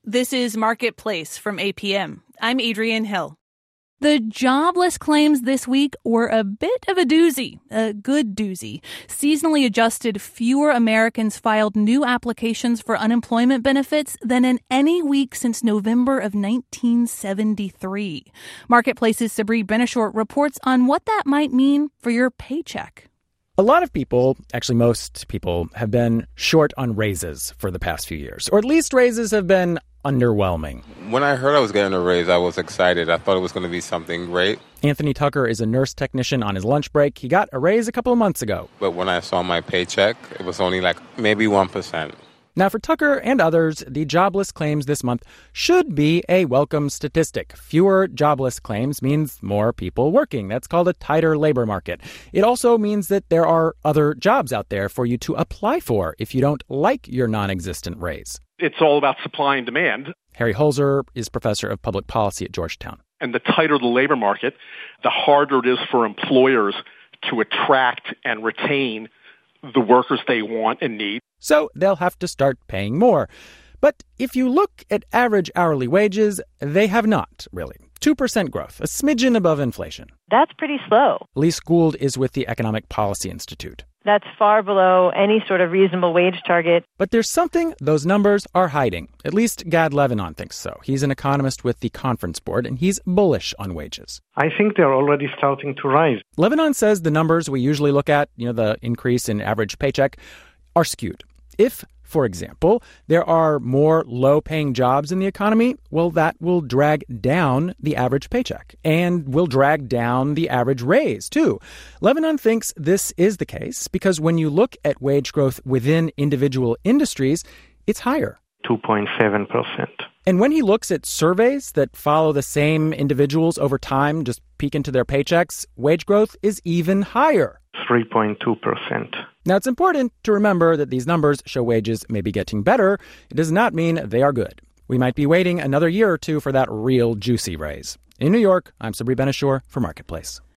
This is Marketplace from APM. I'm Adrienne Hill. The jobless claims this week were a bit of a doozy, a good doozy. Seasonally adjusted, fewer Americans filed new applications for unemployment benefits than in any week since November of 1973. Marketplace's Sabri Benishore reports on what that might mean for your paycheck. A lot of people, actually most people, have been short on raises for the past few years, or at least raises have been underwhelming. When I heard I was getting a raise, I was excited. I thought it was going to be something great. Anthony Tucker is a nurse technician on his lunch break. He got a raise a couple of months ago. But when I saw my paycheck, it was only like maybe 1%. Now, for Tucker and others, the jobless claims this month should be a welcome statistic. Fewer jobless claims means more people working. That's called a tighter labor market. It also means that there are other jobs out there for you to apply for if you don't like your non-existent raise. It's all about supply and demand. Harry Holzer is professor of public policy at Georgetown. And the tighter the labor market, the harder it is for employers to attract and retain the workers they want and need. So they'll have to start paying more. But if you look at average hourly wages, they have not, really. 2% growth, a smidgen above inflation. That's pretty slow. Lise Gould is with the Economic Policy Institute. That's far below any sort of reasonable wage target. But there's something those numbers are hiding. At least Gad Levinon thinks so. He's an economist with the Conference Board, and he's bullish on wages. I think they're already starting to rise. Levinon says the numbers we usually look at, the increase in average paycheck, are skewed. If, for example, there are more low-paying jobs in the economy, well, that will drag down the average paycheck and will drag down the average raise, too. Levinon thinks this is the case because when you look at wage growth within individual industries, it's higher. 2.7%. And when he looks at surveys that follow the same individuals over time, just peek into their paychecks, wage growth is even higher. 3.2%. Now, it's important to remember that these numbers show wages may be getting better. It does not mean they are good. We might be waiting another year or two for that real juicy raise. In New York, I'm Sabri Benishore for Marketplace.